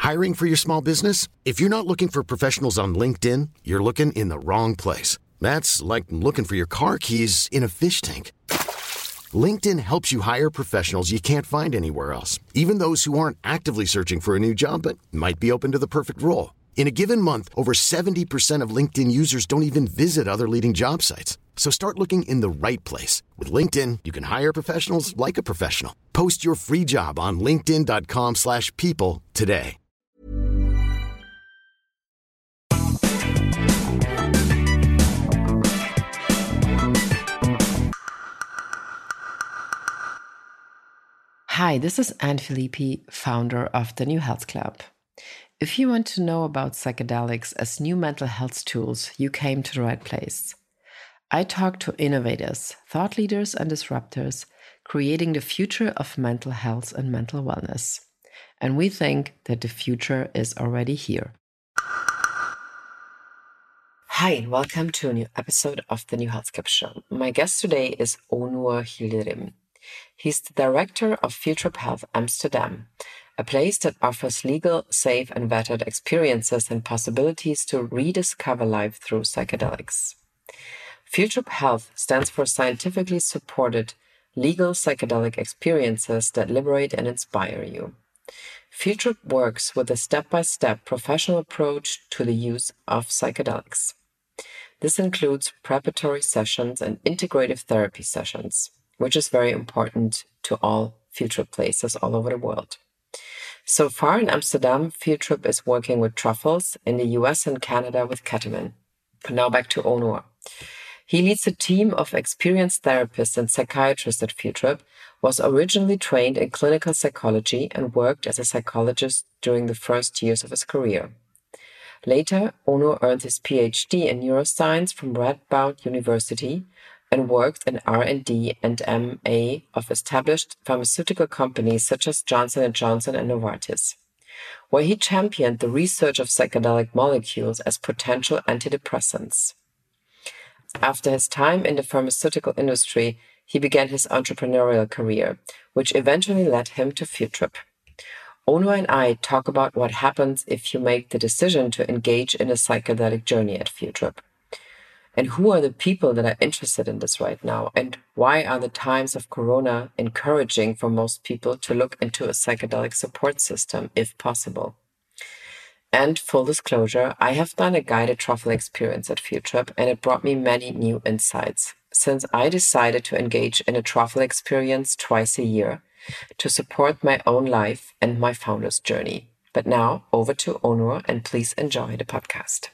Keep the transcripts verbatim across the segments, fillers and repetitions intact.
Hiring for your small business? If you're not looking for professionals on LinkedIn, you're looking in the wrong place. That's like looking for your car keys in a fish tank. LinkedIn helps you hire professionals you can't find anywhere else, even those who aren't actively searching for a new job but might be open to the perfect role. In a given month, over seventy percent of LinkedIn users don't even visit other leading job sites. So start looking in the right place. With LinkedIn, you can hire professionals like a professional. Post your free job on linkedin.com slash people today. Hi, this is Anne Filippi, founder of the New Health Club. If you want to know about psychedelics as new mental health tools, you came to the right place. I talk to innovators, thought leaders, and disruptors, creating the future of mental health and mental wellness. And we think that the future is already here. Hi, welcome to a new episode of the New Health Club show. My guest today is Onur Yildirim. He's the director of Future Health Amsterdam, a place that offers legal, safe, and vetted experiences and possibilities to rediscover life through psychedelics. Future Health stands for scientifically supported legal psychedelic experiences that liberate and inspire you. Future works with a step-by-step professional approach to the use of psychedelics. This includes preparatory sessions and integrative therapy sessions, which is very important to all Future places all over the world. So far in Amsterdam, Future is working with truffles, in the U S and Canada with ketamine. But now back to Onur. He leads a team of experienced therapists and psychiatrists at Future, was originally trained in clinical psychology and worked as a psychologist during the first years of his career. Later, Onur earned his P H D in neuroscience from Radboud University and worked in R and D and M A of established pharmaceutical companies such as Johnson and Johnson and Novartis, where he championed the research of psychedelic molecules as potential antidepressants. After his time in the pharmaceutical industry, he began his entrepreneurial career, which eventually led him to Future. Onur and I talk about what happens if you make the decision to engage in a psychedelic journey at Future. And who are the people that are interested in this right now? And why are the times of Corona encouraging for most people to look into a psychedelic support system, if possible? And full disclosure, I have done a guided truffle experience at Future, and it brought me many new insights, since I decided to engage in a truffle experience twice a year to support my own life and my founder's journey. But now, over to Onur, and please enjoy the podcast.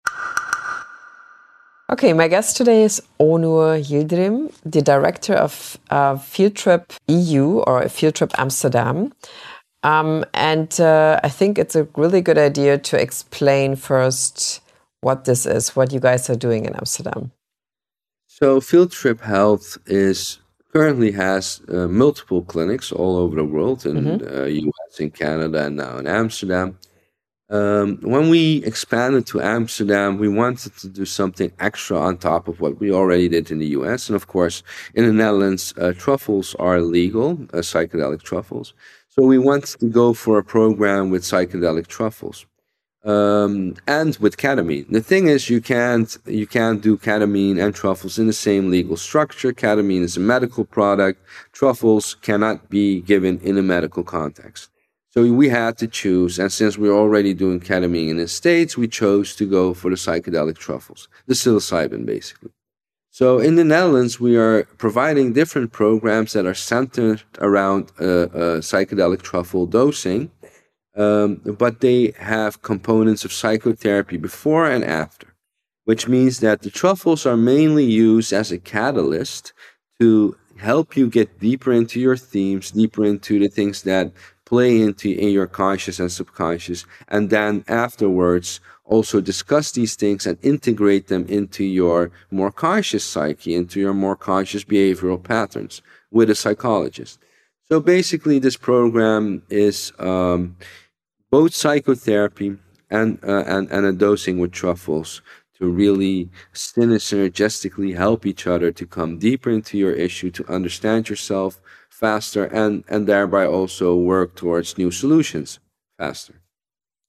Okay, my guest today is Onur Yildirim, the director of uh, Future E U or Future Amsterdam. Um, and uh, I think it's a really good idea to explain first what this is, what you guys are doing in Amsterdam. So Future Health is currently has uh, multiple clinics all over the world, in the mm-hmm. uh, U S, in Canada, and now in Amsterdam. Um, when we expanded to Amsterdam, we wanted to do something extra on top of what we already did in the U S. And of course, in the Netherlands, uh, truffles are legal, uh, psychedelic truffles. So we wanted to go for a program with psychedelic truffles um, and with ketamine. The thing is, you can't you can't do ketamine and truffles in the same legal structure. Ketamine is a medical product. Truffles cannot be given in a medical context. So we had to choose, and since we're already doing ketamine in the States, we chose to go for the psychedelic truffles, the psilocybin, basically. So in the Netherlands, we are providing different programs that are centered around uh, uh, psychedelic truffle dosing, um, but they have components of psychotherapy before and after, which means that the truffles are mainly used as a catalyst to help you get deeper into your themes, deeper into the things that play into in your conscious and subconscious, and then afterwards also discuss these things and integrate them into your more conscious psyche, into your more conscious behavioral patterns with a psychologist. So basically, this program is um, both psychotherapy and, uh, and, and a dosing with truffles to really synergistically help each other to come deeper into your issue, to understand yourself faster, and, and thereby also work towards new solutions faster.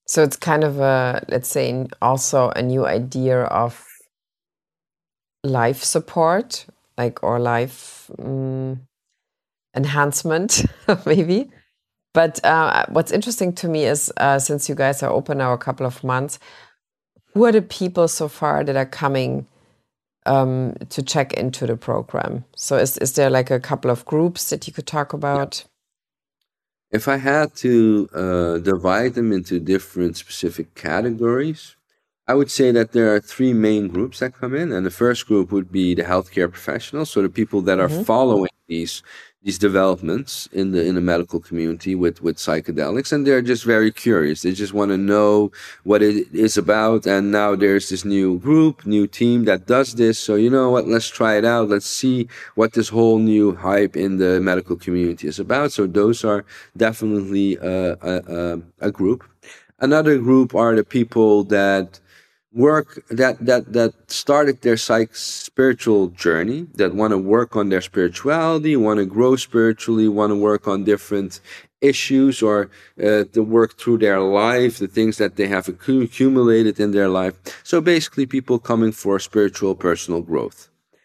So it's kind of a, let's say, also a new idea of life support, like, or life um, enhancement, maybe. But uh, what's interesting to me is, uh, since you guys are open now a couple of months, who are the people so far that are coming um, to check into the program? So is, is there like a couple of groups that you could talk about? If I had to uh, divide them into different specific categories, I would say that there are three main groups that come in, and the first group would be the healthcare professionals, so the people that are Mm-hmm. following these these developments in the in the medical community with with psychedelics, and they're just very curious. They just want to know what it is about, and now there's this new group, new team that does this. So you know what? Let's try it out. Let's see what this whole new hype in the medical community is about. So those are definitely uh, a, a a group. Another group are the people that work that that that started their psych spiritual journey, that want to work on their spirituality, want to grow spiritually, want to work on different issues, or uh, to work through their life, the things that they have accu- accumulated in their life. So basically, people coming for spiritual personal growth.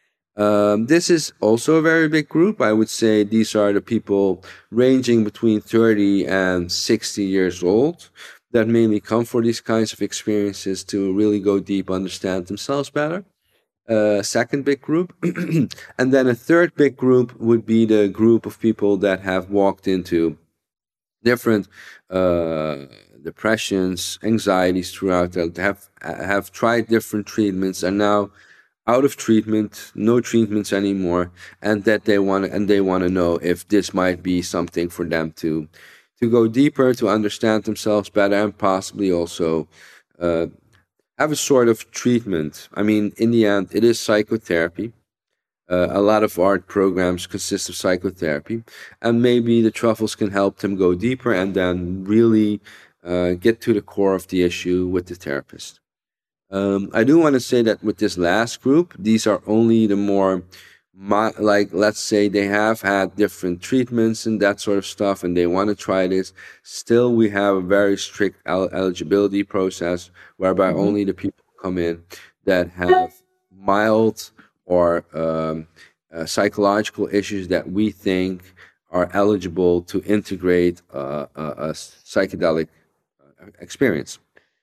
Um, this is also a very big group. I would say these are the people ranging between thirty and sixty years old that mainly come for these kinds of experiences to really go deep, understand themselves better. Uh, second big group. And then a third big group would be the group of people that have walked into different uh, depressions, anxieties throughout, that have have tried different treatments, and now out of treatment, no treatments anymore, and that they want and they want to know if this might be something for them to to go deeper, to understand themselves better, and possibly also uh, have a sort of treatment. I mean, in the end, it is psychotherapy. Uh, a lot of art programs consist of psychotherapy, and maybe the truffles can help them go deeper and then really uh, get to the core of the issue with the therapist. Um, I do want to say that with this last group, these are only the more, mo- like, let's say they have had different treatments and that sort of stuff, and they want to try this. Still, we have a very strict el- eligibility process whereby Mm-hmm. only the people come in that have mild or um, uh, psychological issues that we think are eligible to integrate uh, a, a psychedelic uh, experience.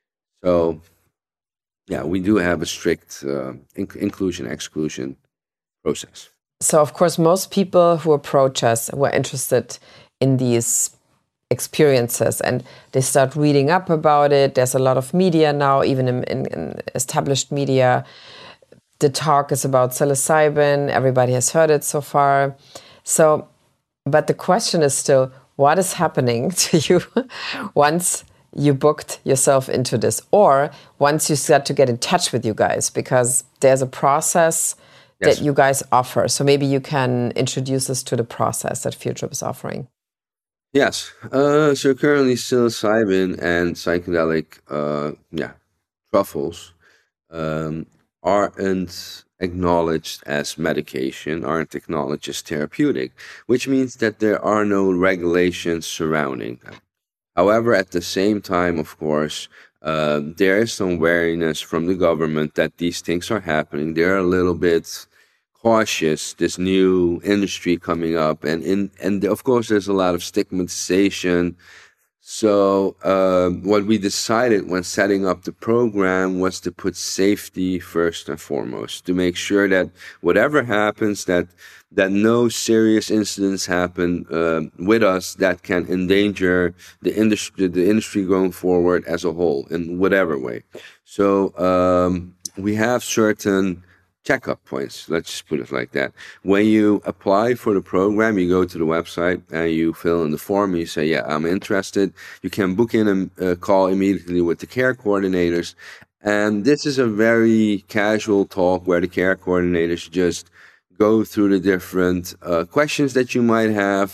So yeah, we do have a strict uh, in- inclusion exclusion process. So, of course, most people who approach us who are interested in these experiences, and they start reading up about it. There's a lot of media now, even in, in, in established media. The talk is about psilocybin. Everybody has heard it so far. So, but the question is still, what is happening to you once you booked yourself into this, or once you start to get in touch with you guys, because there's a process Yes. that you guys offer. So maybe you can introduce us to the process that Field Trip is offering. Yes. Uh, so currently, psilocybin and psychedelic, uh, yeah, truffles um, aren't acknowledged as medication, aren't acknowledged as therapeutic, which means that there are no regulations surrounding them. However, at the same time, of course, uh, there is some wariness from the government that these things are happening. They're a little bit cautious. This new industry coming up, and in and of course, there's a lot of stigmatization. So, uh, what we decided when setting up the program was to put safety first and foremost, to make sure that whatever happens, that that no serious incidents happen uh, with us that can endanger the industry, the industry going forward as a whole in whatever way. So, um, we have certain checkup points. Let's just put it like that. When you apply for the program, you go to the website and you fill in the form. You say, "Yeah, I'm interested." You can book in a, a call immediately with the care coordinators, and this is a very casual talk where the care coordinators just go through the different uh, questions that you might have.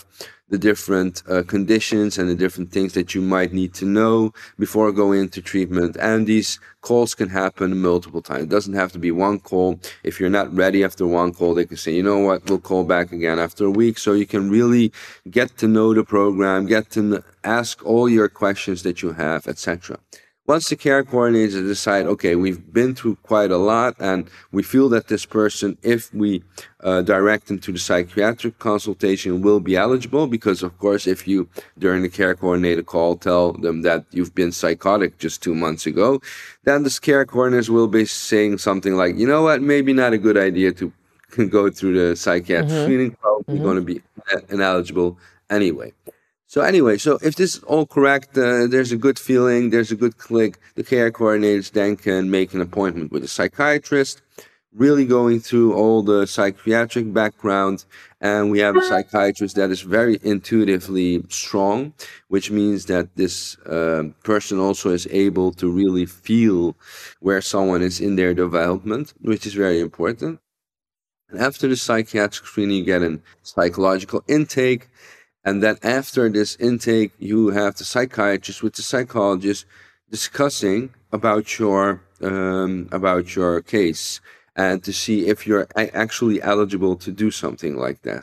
the different uh, conditions and the different things that you might need to know before going into treatment. And these calls can happen multiple times. It doesn't have to be one call. If you're not ready after one call, they can say, you know what, we'll call back again after a week. So you can really get to know the program, get to ask all your questions that you have, et cetera. Once the care coordinators decide, okay, we've been through quite a lot, and we feel that this person, if we uh, direct them to the psychiatric consultation, will be eligible, because, of course, if you, during the care coordinator call, tell them that you've been psychotic just two months ago, then the care coordinators will be saying something like, you know what, maybe not a good idea to go through the psychiatric mm-hmm. screening, probably mm-hmm. going to be ineligible anyway. So anyway, so if this is all correct, uh, there's a good feeling, there's a good click, the care coordinators then can make an appointment with a psychiatrist, really going through all the psychiatric background. And we have a psychiatrist that is very intuitively strong, which means that this uh, person also is able to really feel where someone is in their development, which is very important. And after the psychiatric screening, you get a psychological intake. And then after this intake, you have the psychiatrist with the psychologist discussing about your um, about your case and to see if you're a- actually eligible to do something like that.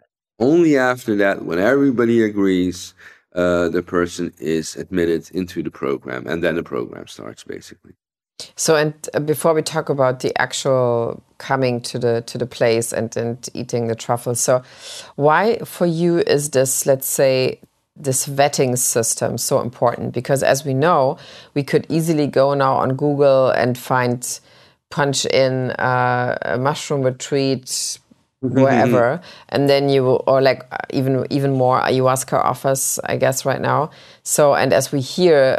Only after that, when everybody agrees, uh, the person is admitted into the program, and then the program starts, basically. So, and before we talk about the actual coming to the to the place and, and eating the truffles, so why for you is this, let's say, this vetting system so important? Because as we know, we could easily go now on Google and find, punch in uh, a mushroom retreat wherever, and then you, or like even even more, ayahuasca offers, I guess, right now. So, and as we hear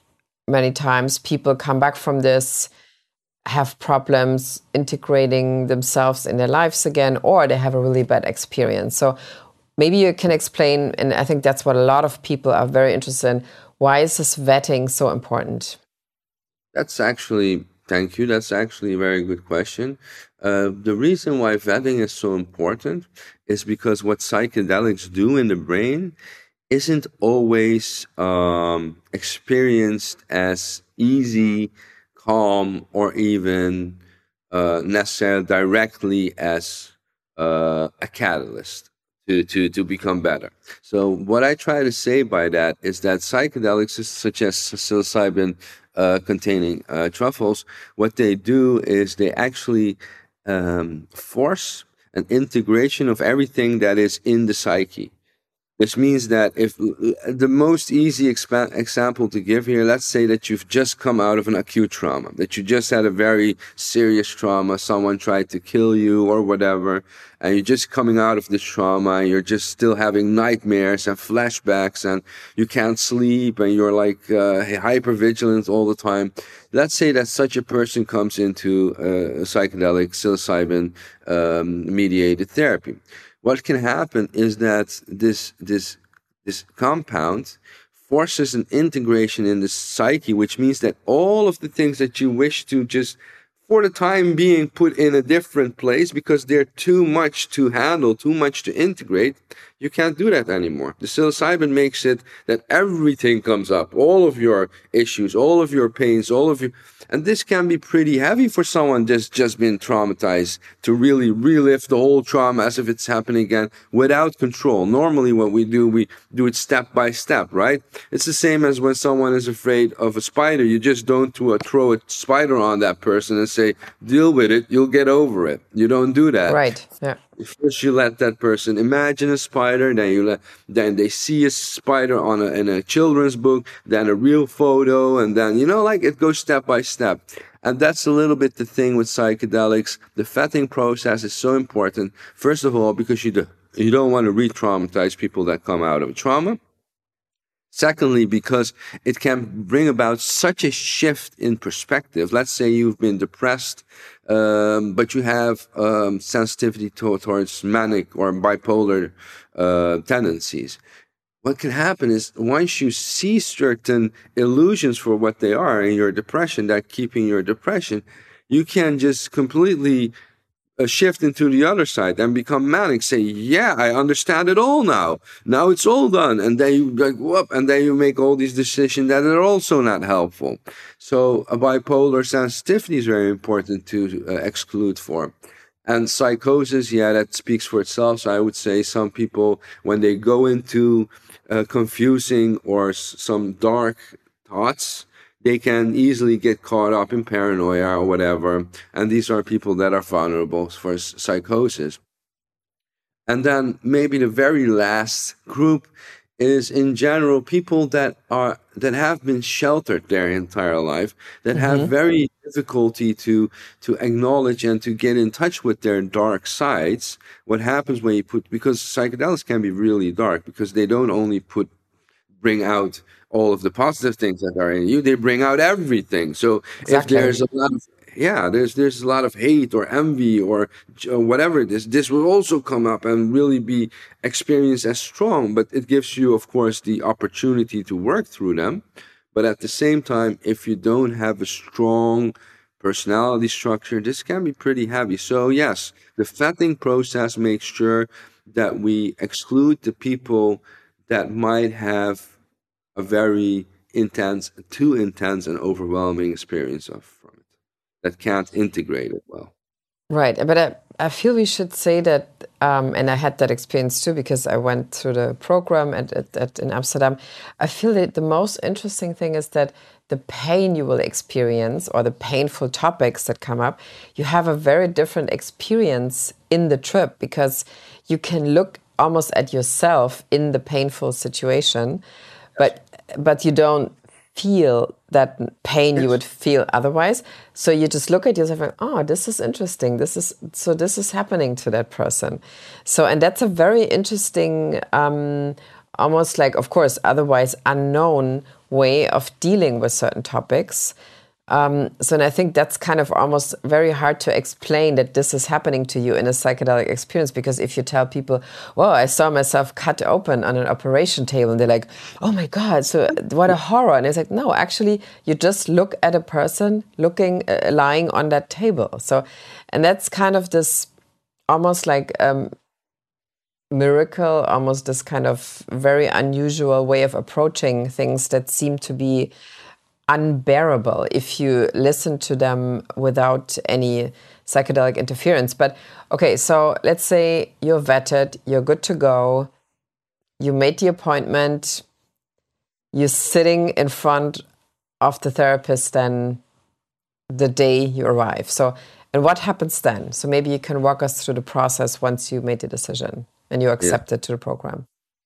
many times, people come back from this, have problems integrating themselves in their lives again, or they have a really bad experience. So maybe you can explain, and I think that's what a lot of people are very interested in, why is this vetting so important? That's actually, thank you, that's actually a very good question. Uh, the reason why vetting is so important is because what psychedelics do in the brain isn't always um, experienced as easy, calm, or even uh, necessarily directly as uh, a catalyst to, to, to become better. So what I try to say by that is that psychedelics, such as psilocybin uh, containing uh, truffles, what they do is they actually um, force an integration of everything that is in the psyche. This means that if the most easy expa- example to give here, let's say that you've just come out of an acute trauma, that you just had a very serious trauma, someone tried to kill you or whatever, and you're just coming out of this trauma, and you're just still having nightmares and flashbacks, and you can't sleep, and you're like uh, hypervigilant all the time. Let's say that such a person comes into uh, psychedelic psilocybin um, mediated therapy. What can happen is that this this this compound forces an integration in the psyche, which means that all of the things that you wish to just, for the time being, put in a different place because they're too much to handle, too much to integrate, you can't do that anymore. The psilocybin makes it that everything comes up, all of your issues, all of your pains, all of your... And this can be pretty heavy for someone that's just been traumatized to really relive the whole trauma as if it's happening again without control. Normally what we do, we do it step by step, right? It's the same as when someone is afraid of a spider. You just don't do a, throw a spider on that person and say, deal with it, you'll get over it. You don't do that. Right, yeah. First, you let that person imagine a spider, then you let, then they see a spider on a, in a children's book, then a real photo, and then, you know, like it goes step by step. And that's a little bit the thing with psychedelics. The vetting process is so important, first of all, because you, do, you don't want to re-traumatize people that come out of a trauma. Secondly, because it can bring about such a shift in perspective. Let's say you've been depressed, um, but you have um, sensitivity to, towards manic or bipolar uh, tendencies. What can happen is once you see certain illusions for what they are in your depression, that keeping your depression, you can just completely uh, shift into the other side and become manic, say, yeah, I understand it all now. Now it's all done. And then you like, whoop, and then you make all these decisions that are also not helpful. So a bipolar sensitivity is very important to uh, exclude for. And psychosis, yeah, that speaks for itself. So I would say some people, when they go into uh, confusing or s- some dark thoughts, they can easily get caught up in paranoia or whatever. And these are people that are vulnerable for s- psychosis. And then maybe the very last group is in general people that are that have been sheltered their entire life, that have Mm-hmm. very difficulty to to acknowledge and to get in touch with their dark sides. What happens when you put, because psychedelics can be really dark, because they don't only put bring out all of the positive things that are in you, they bring out everything. So if Exactly. there's a lot of, yeah, there's there's a lot of hate or envy or j- uh, whatever it is, this will also come up and really be experienced as strong. But it gives you, of course, the opportunity to work through them. But at the same time, if you don't have a strong personality structure, this can be pretty heavy. So yes, the vetting process makes sure that we exclude the people that might have a very intense, too intense and overwhelming experience of from it, that can't integrate it well. Right, but I, I feel we should say that, um, and I had that experience too because I went through the program at, at, at in Amsterdam. I feel that the most interesting thing is that the pain you will experience or the painful topics that come up, you have a very different experience in the trip because you can look almost at yourself in the painful situation, Yes. but but you don't feel that pain you Yes. would feel otherwise. So you just look at yourself and, oh, this is interesting. This is so this is happening to that person. So and that's a very interesting, um, almost like, of course, otherwise unknown way of dealing with certain topics. Um, so and I think that's kind of almost very hard to explain that this is happening to you in a psychedelic experience, because if you tell people, well, I saw myself cut open on an operation table, and they're like, oh my God, so what a horror. And it's like, no, actually, you just look at a person looking, uh, lying on that table. So, and that's kind of this almost like um, miracle, almost this kind of very unusual way of approaching things that seem to be unbearable if you listen to them without any psychedelic interference. But okay, so let's say you're vetted, you're good to go, you made the appointment, you're sitting in front of the therapist then the day you arrive. So, and what happens then? So maybe you can walk us through the process once you made the decision and you Yeah. accepted to the program.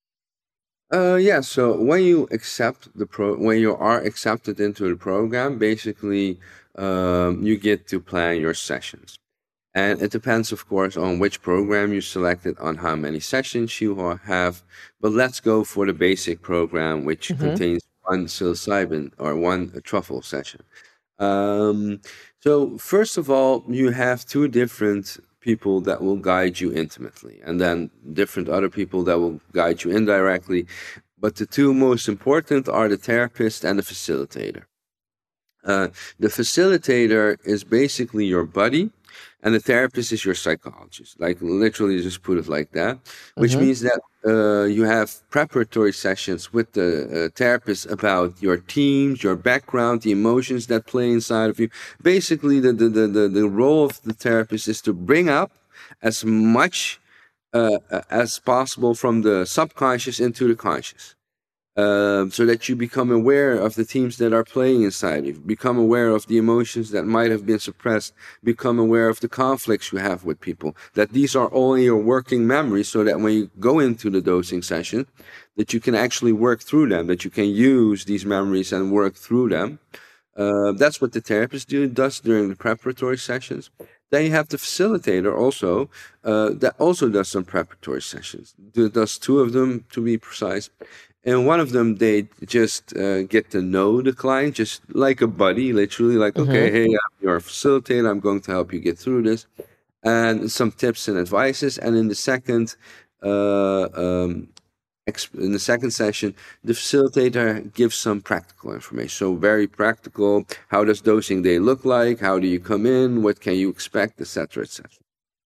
Uh, yeah. So when you accept the pro, when you are accepted into the program, basically, um, you get to plan your sessions. And it depends, of course, on which program you selected, on how many sessions you ha- have. But let's go for the basic program, which Mm-hmm. contains one psilocybin or one truffle session. Um, so, first of all, you have two different people that will guide you intimately, and then different other people that will guide you indirectly. But the two most important are the therapist and the facilitator. Uh, the facilitator is basically your buddy, and the therapist is your psychologist. Like literally, just put it like that, which Mm-hmm. means that uh, you have preparatory sessions with the uh, therapist about your teams, your background, the emotions that play inside of you. Basically, the the the the, the role of the therapist is to bring up as much uh, uh, as possible from the subconscious into the conscious, um, so that you become aware of the themes that are playing inside you, become aware of the emotions that might have been suppressed, become aware of the conflicts you have with people, that these are all in your working memory, so that when you go into the dosing session, that you can actually work through them, that you can use these memories and work through them. Uh, that's what the therapist do, does during the preparatory sessions. Then you have the facilitator also, uh, that also does some preparatory sessions. Do- Does two of them, to be precise. And one of them, they just uh, get to know the client, just like a buddy, literally, like, okay, Mm-hmm. hey, I'm your facilitator. I'm going to help you get through this, and some tips and advices. And in the second, uh, um, exp- in the second session, the facilitator gives some practical information. So very practical. How does dosing day look like? How do you come in? What can you expect, et cetera, et cetera.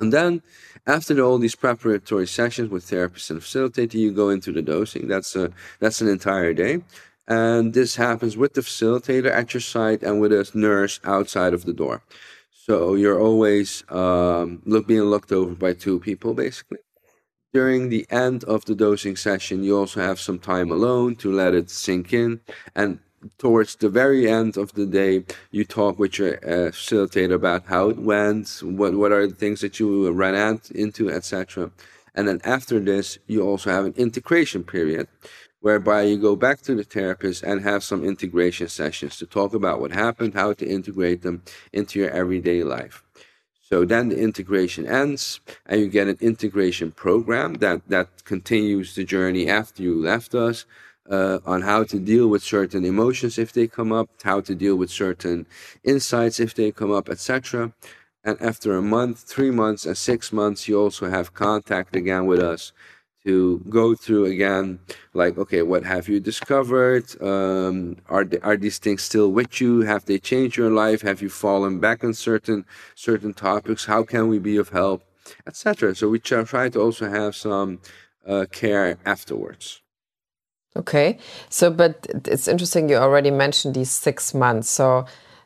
And then after all these preparatory sessions with therapists and facilitator, you go into the dosing. That's a that's an entire day. And this happens with the facilitator at your site and with a nurse outside of the door. So you're always um, look, being looked over by two people, basically. During the end of the dosing session, you also have some time alone to let it sink in. And towards the very end of the day, you talk with your uh, facilitator about how it went, what what are the things that you ran out into, et cetera. And then after this, you also have an integration period, whereby you go back to the therapist and have some integration sessions to talk about what happened, how to integrate them into your everyday life. So then the integration ends, and you get an integration program that, that continues the journey after you left us, uh, on how to deal with certain emotions if they come up, how to deal with certain insights if they come up, et cetera. And after a month, three months, and six months, you also have contact again with us to go through again, like, okay, what have you discovered? Um, are the, are these things still with you? Have they changed your life? Have you fallen back on certain certain topics? How can we be of help, et cetera. So we try, try to also have some uh, care afterwards. Okay, so but it's interesting you already mentioned these six months. So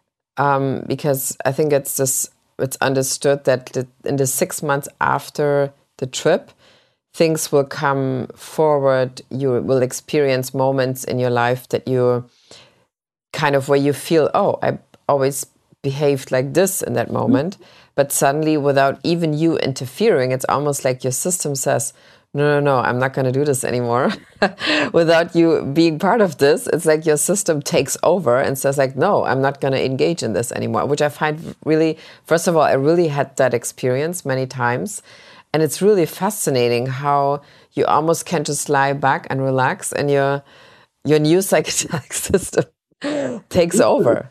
um, because I think it's this, it's understood that the, in the six months after the trip, things will come forward. You will experience moments in your life that you kind of where you feel, oh, I always behaved like this in that moment. But suddenly, without even you interfering, it's almost like your system says, no, no, no, I'm not going to do this anymore. Without you being part of this, it's like your system takes over and says like, no, I'm not going to engage in this anymore, which I find really, first of all, I really had that experience many times. And it's really fascinating how you almost can just lie back and relax, and your your new psychedelic system takes over.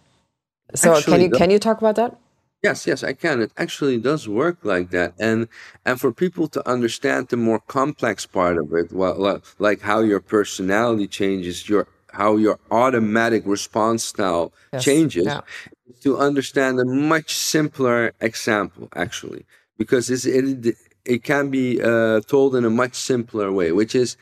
So actually, can you can you talk about that? Yes, yes, I can. It actually does work like that, and and for people to understand the more complex part of it, well, like how your personality changes, your how your automatic response style yes, changes, yeah. To understand a much simpler example, actually. Because it's, it, it can be uh, told in a much simpler way, which is,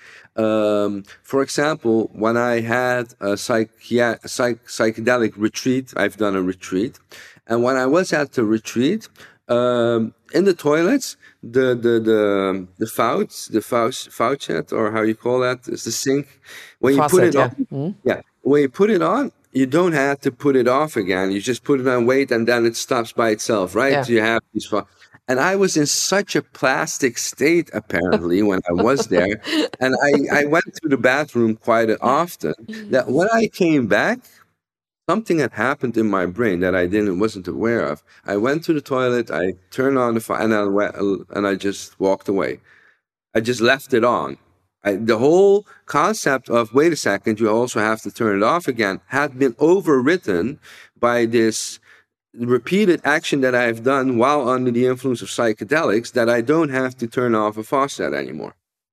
um, for example, when I had a psychi- psych- psychedelic retreat, I've done a retreat, and when I was at the retreat, um, in the toilets, the the the the faucet, the faucet, faucet, or how you call that, is the sink. When you Faucet, put it yeah. on, Mm-hmm. yeah, when you put it on, you don't have to put it off again. You just put it on, wait, and then it stops by itself, right? Yeah. So you have these. And I was in such a plastic state, apparently, when I was there. And I, I went to the bathroom quite often, that when I came back, something had happened in my brain that I didn't wasn't aware of. I went to the toilet, I turned on the fire, and I went, and I just walked away. I just left it on. I, the whole concept of, wait a second, you also have to turn it off again, had been overwritten by this repeated action that I've done while under the influence of psychedelics, that I don't have to turn off a faucet anymore.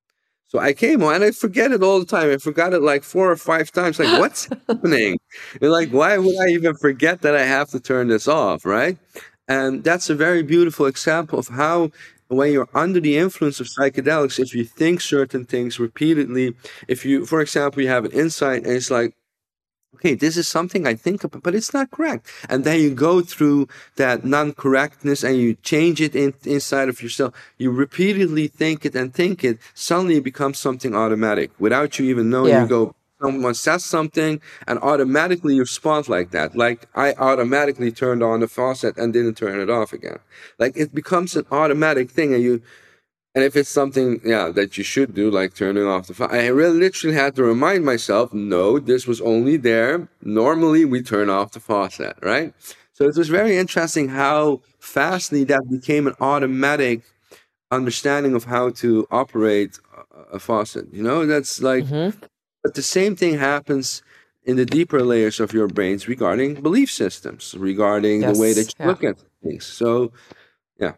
So I came on and I forget it all the time. I forgot it like four or five times. Like, what's happening? And like, why would I even forget that I have to turn this off, right? And that's a very beautiful example of how, when you're under the influence of psychedelics, if you think certain things repeatedly, if you, for example, you have an insight and it's like, okay, this is something I think about, but it's not correct. And then you go through that non-correctness and you change it in, inside of yourself. You repeatedly think it and think it. Suddenly it becomes something automatic. Without you even knowing, yeah. You go, someone says something and automatically you respond like that. Like I automatically turned on the faucet and didn't turn it off again. Like it becomes an automatic thing, and you... And if it's something, yeah, that you should do, like turning off the faucet, I really literally had to remind myself, no, this was only there. Normally, we turn off the faucet, right? So it was very interesting how fastly that became an automatic understanding of how to operate a faucet. You know, that's like, mm-hmm. But the same thing happens in the deeper layers of your brains regarding belief systems, regarding yes, the way that you yeah. look at things. So, yeah.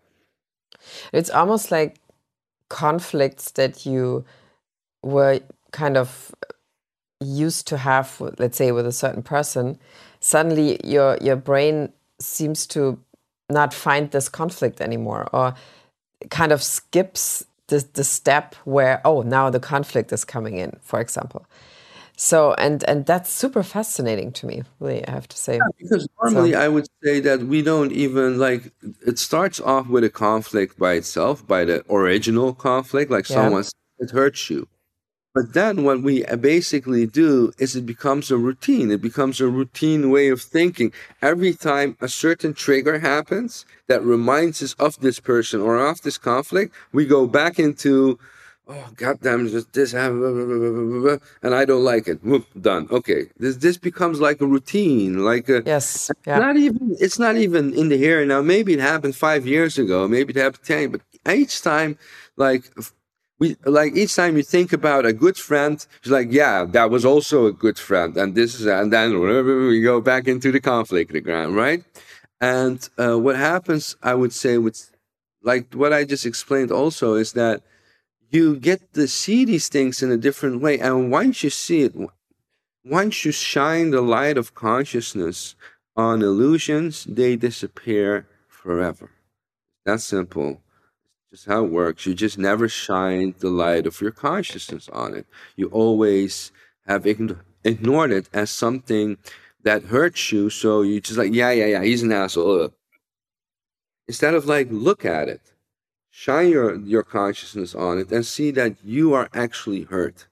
It's almost like conflicts that you were kind of used to have, let's say, with a certain person, suddenly your your brain seems to not find this conflict anymore, or kind of skips the, the step where, oh, now the conflict is coming in, for example. So, and and that's super fascinating to me, really, I have to say. Yeah, because normally So, I would say that we don't even like it starts off with a conflict by itself, by the original conflict, like yeah. someone said, it hurts you. But then what we uh, basically do is it becomes a routine. It becomes a routine way of thinking. Every time a certain trigger happens that reminds us of this person or of this conflict, we go back into, oh, goddamn, this, this happened, blah, blah, blah, blah, blah, blah, and I don't like it. Whoop, done. Okay. This this becomes like a routine, like a Yes. Yeah. not even it's not even in the here and now. Maybe it happened five years ago, maybe it happened ten, but each time, like we like each time you think about a good friend, it's like, yeah, that was also a good friend, and this is and then we go back into the conflict again, right? And uh, what happens, I would say, with like what I just explained, also is that you get to see these things in a different way, and once you see it, once you shine the light of consciousness on illusions, they disappear forever. That's simple. Just how it works. You just never shine the light of your consciousness on it. You always have ign- ignored it as something that hurts you. So you just like, yeah, yeah, yeah, he's an asshole. Ugh. Instead of like, look at it, shine your, your consciousness on it and see that you are actually hurt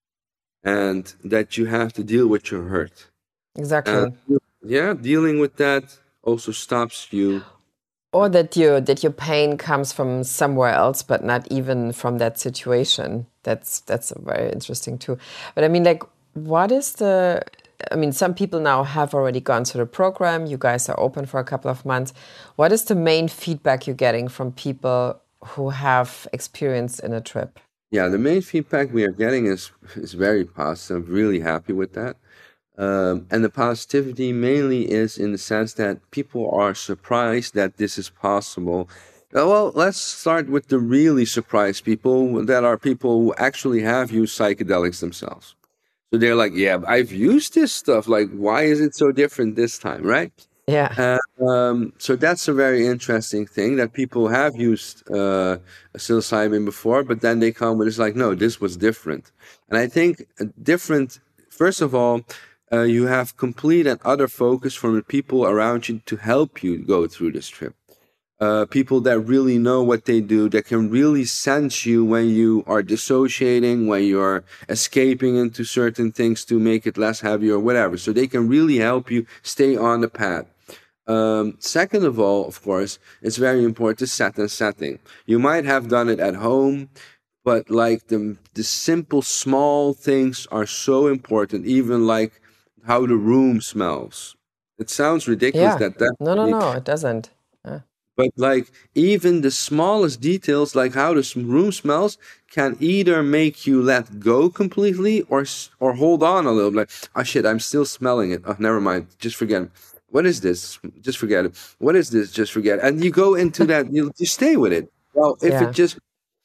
and that you have to deal with your hurt. And Exactly. yeah, dealing with that also stops you. Or that you that your pain comes from somewhere else, but not even from that situation. That's that's very interesting too. But I mean, like, what is the? I mean, some people now have already gone through the program. You guys are open for a couple of months. What is the main feedback you're getting from people who have experienced in a trip? Yeah, the main feedback we are getting is is very positive. I'm really happy with that. Um, and the positivity mainly is in the sense that people are surprised that this is possible. Uh, Well, let's start with the really surprised people that are people who actually have used psychedelics themselves. So they're like, yeah, I've used this stuff. Like, why is it so different this time, right? Yeah. Uh, um, so that's a very interesting thing that people have used uh, psilocybin before, but then they come with it's like, no, this was different. And I think uh, different. First of all, uh, you have complete and utter focus from the people around you to help you go through this trip. Uh, people that really know what they do, that can really sense you when you are dissociating, when you're escaping into certain things to make it less heavy or whatever. So they can really help you stay on the path. Um, second of all, of course, it's very important to set and setting. You might have done it at home, but like the the simple small things are so important. Even like how the room smells. It sounds ridiculous Yeah. that No, no, definitely, no, it doesn't. Yeah. but like even the smallest details, like how the s- room smells, can either make you let go completely or s- or hold on a little. Like, oh shit, I'm still smelling it. Oh, never mind. Just forget it. What is this? Just forget it. What is this? Just forget it. And you go into that. You, you stay with it. Well, if it Yeah. just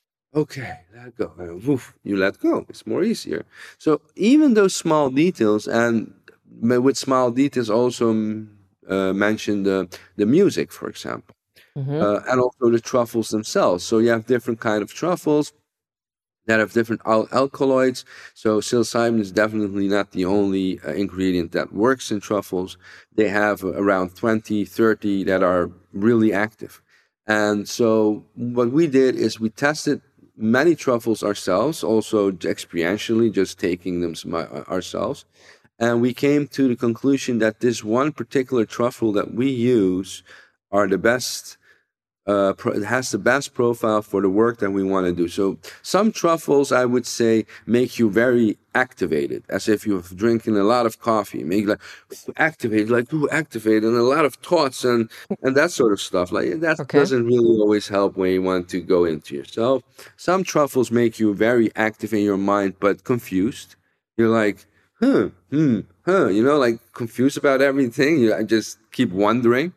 okay, let go. And woof, you let go. It's more easier. So even those small details, and m- with small details, also mm, uh, mention the the music, for example, Hmm. uh, and also the truffles themselves. So you have different kind of truffles that have different al- alkaloids. So psilocybin is definitely not the only uh, ingredient that works in truffles. They have uh, around twenty, thirty that are really active. And so what we did is we tested many truffles ourselves, also experientially, just taking them sm- uh, ourselves. And we came to the conclusion that this one particular truffle that we use are the best uh, pro- it has the best profile for the work that we want to do. So some truffles, I would say, make you very activated, as if you're drinking a lot of coffee, make you like activated, like ooh, activated, and a lot of thoughts and and that sort of stuff. Like that Okay. doesn't really always help when you want to go into yourself. Some truffles make you very active in your mind, but confused. You're like, huh, hmm, huh, you know, like confused about everything. You I just keep wondering.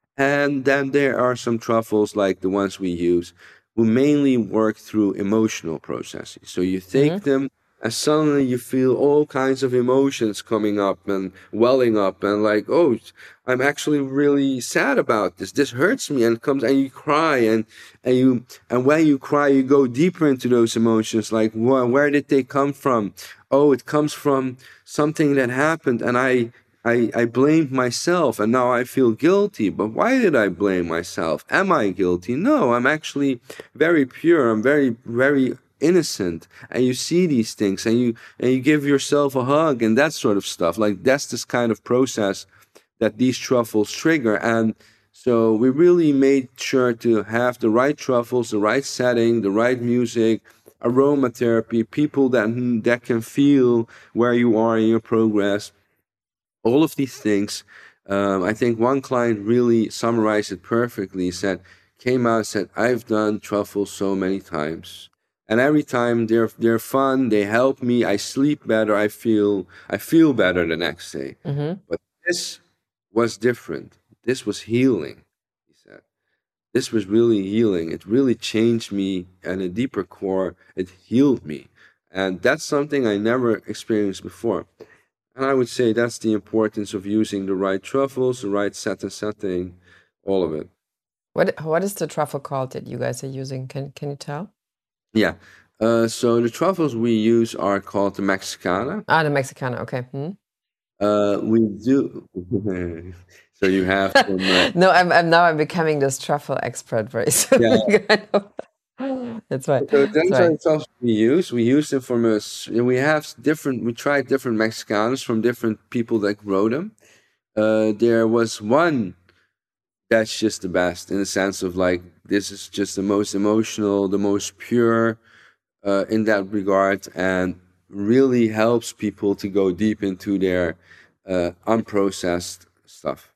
And then there are some truffles like the ones we use who mainly work through emotional processes. So you take Hmm. them and suddenly you feel all kinds of emotions coming up and welling up, and like, oh, I'm actually really sad about this. This hurts me, and it comes, and you cry, and and you and when you cry, you go deeper into those emotions. Like, wh- where did they come from? Oh, it comes from something that happened, and I. I, I blamed myself and now I feel guilty. But why did I blame myself? Am I guilty? No, I'm actually very pure. I'm very, very innocent. And you see these things and you and you give yourself a hug and that sort of stuff. Like that's this kind of process that these truffles trigger. And so we really made sure to have the right truffles, the right setting, the right music, aromatherapy, people that that can feel where you are in your progress, all of these things. Um, I think one client really summarized it perfectly. He said, came out and said, I've done truffles so many times. And every time they're they're fun, they help me, I sleep better, I feel I feel better the next day. Mm-hmm. But this was different. This was healing, he said. This was really healing. It really changed me at a deeper core. It healed me. And that's something I never experienced before. And I would say that's the importance of using the right truffles, the right set and setting, all of it. What what is the truffle called that you guys are using? Can can you tell? Yeah. Uh, so the truffles we use are called the Mexicana. Ah, the Mexicana. Okay. Hmm? Uh, we do. So you have some. Uh, No, I'm I'm now I'm becoming this truffle expert very soon. yeah. Kind of. That's right. So That's those are right. the truffles we use. We use them from us. We have different. We tried different Mexicanas from different people that grow them. Uh, there was one that's just the best in the sense of like this is just the most emotional, the most pure uh, in that regard, and really helps people to go deep into their uh, unprocessed stuff,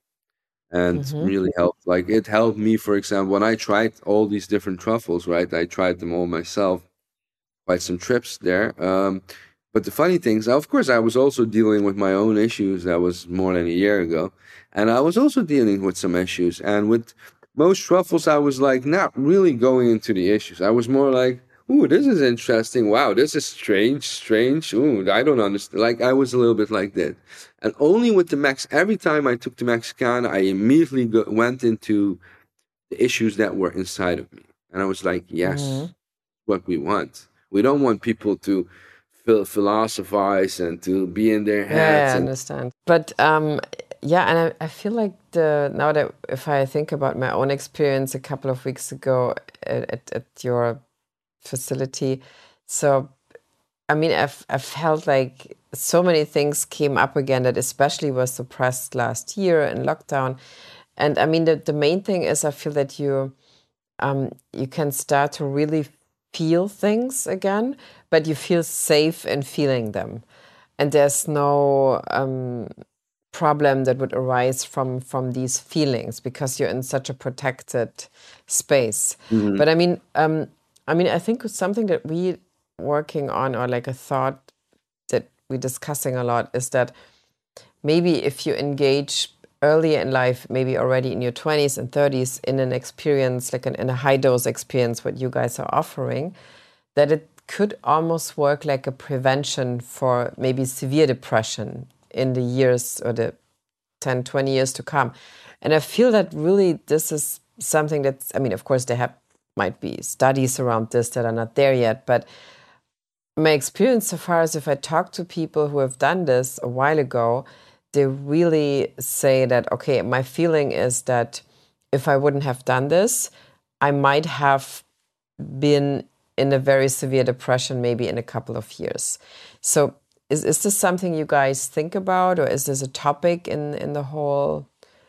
and Mm-hmm. really helped. Like it helped me, for example, when I tried all these different truffles. Right, I tried them all myself. Quite some trips there. Um, but the funny things, of course, I was also dealing with my own issues. That was more than a year ago, and I was also dealing with some issues. And with most truffles, I was like not really going into the issues. I was more like, "Ooh, this is interesting. Wow, this is strange, strange. Ooh, I don't understand." Like I was a little bit like that. And only with the Mex, every time I took the Mexicana, I immediately go, went into the issues that were inside of me, and I was like, Mm-hmm. "Yes, what we want. We don't want people to phil- philosophize and to be in their Yeah, heads." I And understand. But um, yeah, and I, I feel like the now that if I think about my own experience a couple of weeks ago at, at, at your facility, so I mean, I've, I felt like so many things came up again that especially was suppressed last year in lockdown. And I mean, the, the main thing is I feel that you um, you can start to really feel things again, but you feel safe in feeling them. And there's no um, problem that would arise from from these feelings because you're in such a protected space. Mhm. But I mean, um, I mean, I think something that we working on, or like a thought that we're discussing a lot, is that maybe if you engage earlier in life, maybe already in your twenties and thirties, in an experience like an, in a high dose experience, what you guys are offering, that it could almost work like a prevention for maybe severe depression in the years or the ten, twenty years to come. And I feel that really this is something that's, I mean, of course, there have might be studies around this that are not there yet, but my experience so far is if I talk to people who have done this a while ago, they really say that, okay, my feeling is that if I wouldn't have done this, I might have been in a very severe depression maybe in a couple of years. So is, is this something you guys think about, or is this a topic in, in the whole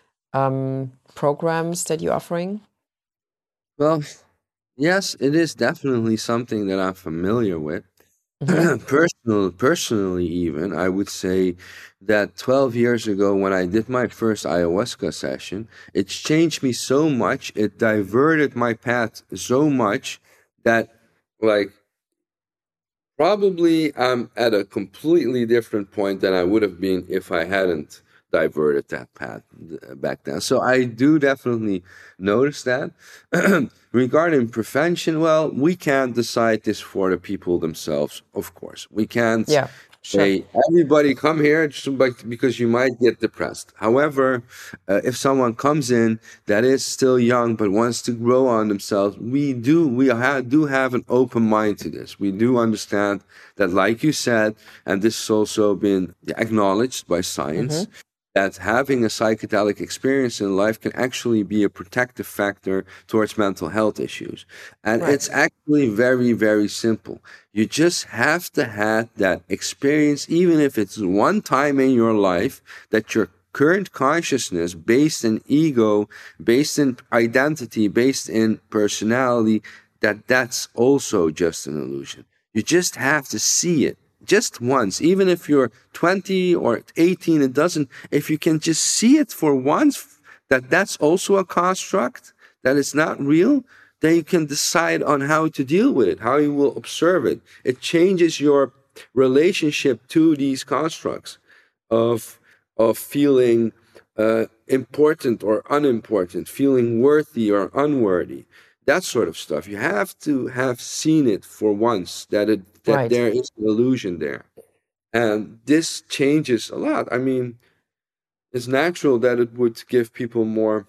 um, programs that you're offering? Well, yes, it is definitely something that I'm familiar with. Mm-hmm. Personal, personally, even I would say that twelve years ago, when I did my first ayahuasca session, it changed me so much. It diverted my path so much that, like, probably I'm at a completely different point than I would have been if I hadn't diverted that path back then. So I do definitely notice that. Regarding prevention, well, we can't decide this for the people themselves, of course. We can't Yeah, sure. say, everybody come here because you might get depressed. However, uh, if someone comes in that is still young but wants to grow on themselves, we do we ha- do have an open mind to this. We do understand that, like you said, and this has also been acknowledged by science, that having a psychedelic experience in life can actually be a protective factor towards mental health issues. And Right. it's actually very, very simple. You just have to have that experience, even if it's one time in your life, that your current consciousness, based in ego, based in identity, based in personality, that that's also just an illusion. You just have to see it. Just once, even if you're twenty or eighteen, it doesn't, if you can just see it for once, that that's also a construct, that it's not real, then you can decide on how to deal with it, how you will observe it. It changes your relationship to these constructs of, of feeling uh, important or unimportant, feeling worthy or unworthy. That sort of stuff. You have to have seen it for once, that it that Right. there is an illusion there. And this changes a lot. I mean, it's natural that it would give people more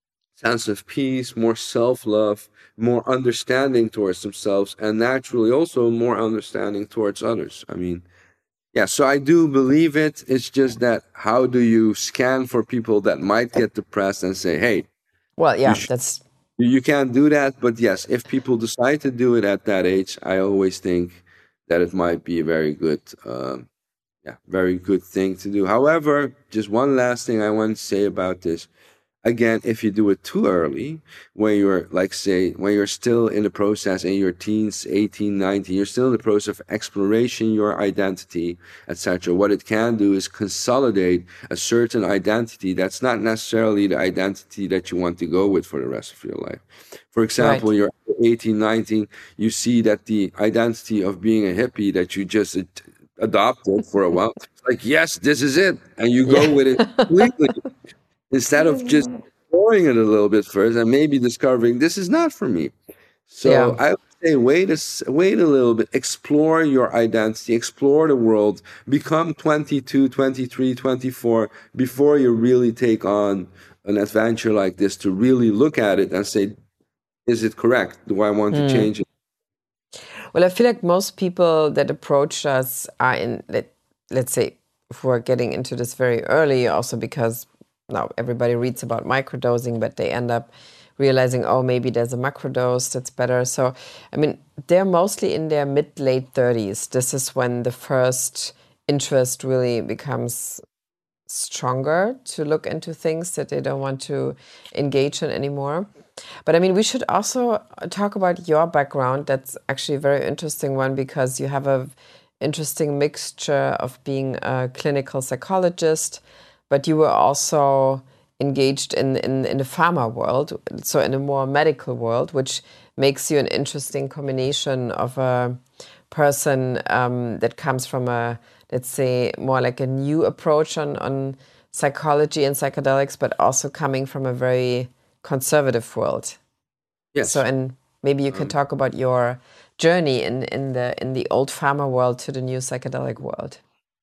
sense of peace, more self-love, more understanding towards themselves, and naturally also more understanding towards others. I mean, yeah, so I do believe it. It's just that how do you scan for people that might get depressed and say, hey, Well, you yeah, should that's you can't do that, but yes, if people decide to do it at that age, I always think that it might be a very good, um, yeah, very good thing to do. However, just one last thing I want to say about this. Again, if you do it too early, when you're, like, say, when you're still in the process in your teens, eighteen, nineteen, you're still in the process of exploration, your identity, et cetera. What it can do is consolidate a certain identity that's not necessarily the identity that you want to go with for the rest of your life. For example, right. you're eighteen, nineteen, you see that the identity of being a hippie that you just ad- adopted for a while, it's like, yes, this is it. And you go Yeah. with it completely, instead of just exploring it a little bit first and maybe discovering this is not for me. So Yeah. I would say wait a, s- wait a little bit, explore your identity, explore the world, become twenty-two, twenty-three, twenty-four before you really take on an adventure like this, to really look at it and say, is it correct? Do I want to change it? Well, I feel like most people that approach us are in, let, let's say, if we're getting into this very early, also because now everybody reads about microdosing, but they end up realizing, oh, maybe there's a macrodose that's better. So, I mean, they're mostly in their mid, late thirties. This is when the first interest really becomes stronger to look into things that they don't want to engage in anymore. But I mean, we should also talk about your background. That's actually a very interesting one, because you have a interesting mixture of being a clinical psychologist, but you were also engaged in, in, in the pharma world, so in a more medical world, which makes you an interesting combination of a person um, that comes from a, let's say, more like a new approach on, on psychology and psychedelics, but also coming from a very conservative world. So, Yes. and maybe you can Um, talk about your journey in, in the in the old pharma world to the new psychedelic world.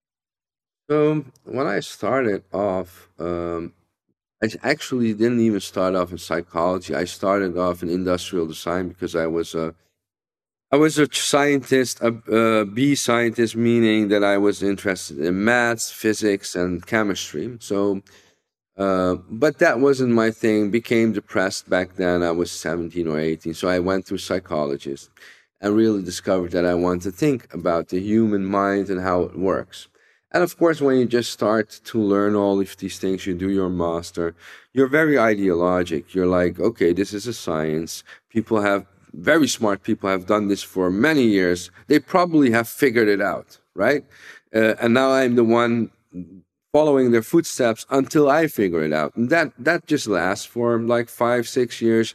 so when I started off, um, I actually didn't even start off in psychology. I started off in industrial design because I was a I was a scientist, a, a bee scientist, meaning that I was interested in maths, physics, and chemistry. So, uh, but that wasn't my thing. Became depressed back then. I was seventeen or eighteen. So I went to a psychologist and really discovered that I want to think about the human mind and how it works. And of course, when you just start to learn all of these things, you do your master, you're very ideologic. You're like, okay, this is a science. People have, very smart people have done this for many years. They probably have figured it out, right? Uh, and now I'm the one following their footsteps until I figure it out. And that, that just lasts for like five, six years.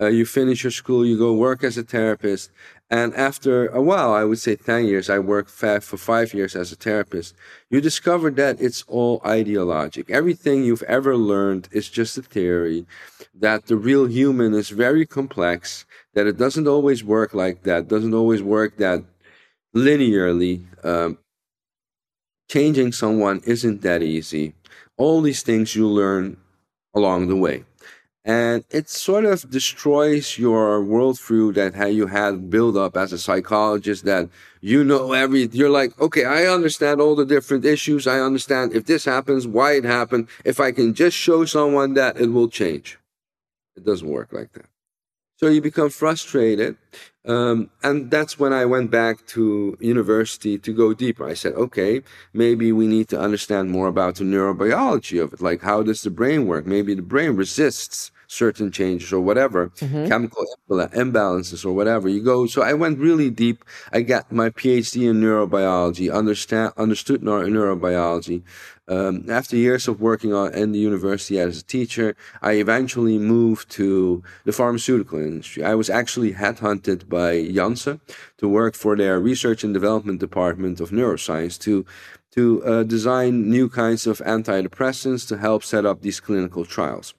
Uh, you finish your school, you go work as a therapist. And after a while, I would say ten years, I worked fa- for five years as a therapist. You discover that it's all ideologic. Everything you've ever learned is just a theory, that the real human is very complex, that it doesn't always work like that, doesn't always work that linearly. Um, changing someone isn't that easy. All these things you learn along the way. And it sort of destroys your worldview that how you had built up as a psychologist, that you know every, you're like, okay, I understand all the different issues. I understand if this happens, why it happened. If I can just show someone that, it will change. It doesn't work like that. So you become frustrated. Um, and that's when I went back to university to go deeper. I said, okay, maybe we need to understand more about the neurobiology of it. Like, how does the brain work? Maybe the brain resists certain changes or whatever, Mm-hmm. chemical imbal- imbalances or whatever. You go. So I went really deep. I got my PhD in neurobiology, understand, understood neuro- neurobiology. Um, after years of working on in the university as a teacher, I eventually moved to the pharmaceutical industry. I was actually headhunted by Janssen to work for their research and development department of neuroscience to to uh, design new kinds of antidepressants to help set up these clinical trials.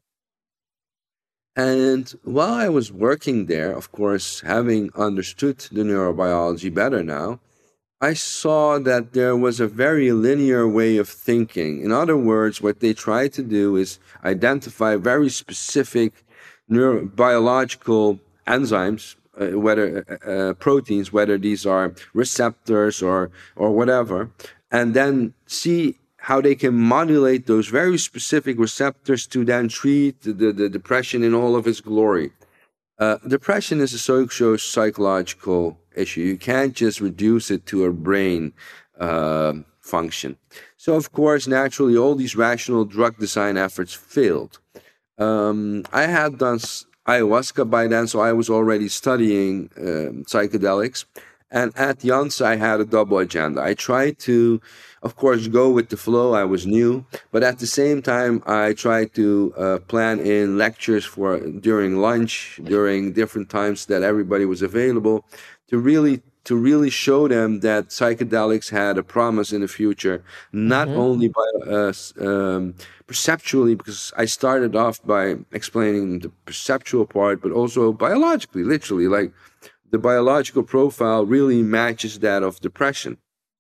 And while I was working there, of course, having understood the neurobiology better now, I saw that there was a very linear way of thinking. In other words, what they try to do is identify very specific neurobiological enzymes, uh, whether uh, uh, proteins, whether these are receptors or or whatever, and then see how they can modulate those very specific receptors to then treat the, the, the depression in all of its glory. Uh, depression is a socio-psychological issue. You can't just reduce it to a brain uh, function. So, of course, naturally, all these rational drug design efforts failed. Um, I had done s- ayahuasca by then, so I was already studying um, psychedelics. And at Janssen, I had a double agenda. I tried to, of course, go with the flow. I was new, but at the same time, I tried to uh, plan in lectures for during lunch, during different times that everybody was available, to really to really show them that psychedelics had a promise in the future, not Mm-hmm. only by uh, s- um, perceptually, because I started off by explaining the perceptual part, but also biologically, literally, like the biological profile really matches that of depression.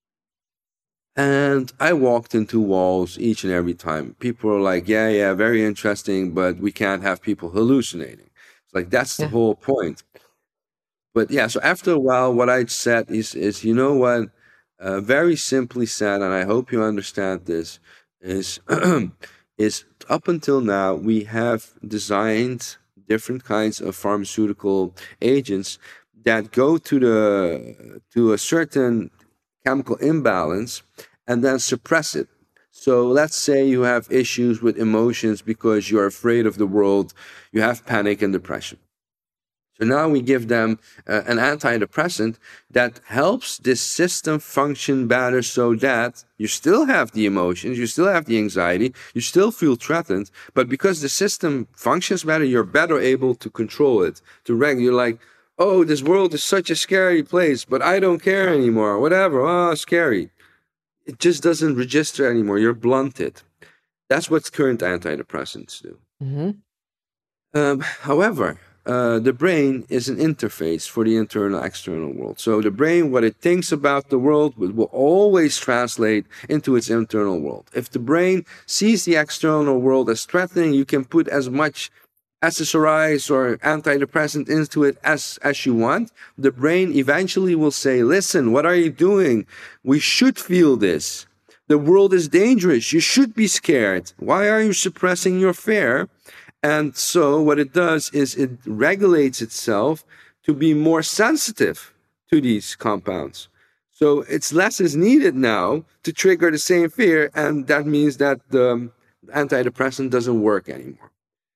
And I walked into walls each and every time. People are like, yeah, yeah, very interesting, but we can't have people hallucinating. It's like, that's the Yeah. whole point. But yeah, so after a while, what I said is, is you know what? Uh, very simply said, and I hope you understand this, is is up until now we have designed different kinds of pharmaceutical agents that go to the to a certain chemical imbalance and then suppress it. So let's say you have issues with emotions because you're afraid of the world, you have panic and depression. So now we give them uh, an antidepressant that helps this system function better so that you still have the emotions, you still have the anxiety, you still feel threatened, but because the system functions better, you're better able to control it, to regulate. You're like, oh, this world is such a scary place, but I don't care anymore, whatever, oh, scary. It just doesn't register anymore. You're blunted. That's what current antidepressants do. Mm-hmm. Um, however, uh, the brain is an interface for the internal external world. So the brain, what it thinks about the world, will will always translate into its internal world. If the brain sees the external world as threatening, you can put as much S S R Is or antidepressant into it as, as you want. The brain eventually will say, listen, what are you doing? We should feel this. The world is dangerous. You should be scared. Why are you suppressing your fear? And so what it does is it regulates itself to be more sensitive to these compounds. So it's less is needed now to trigger the same fear, and that means that the antidepressant doesn't work anymore.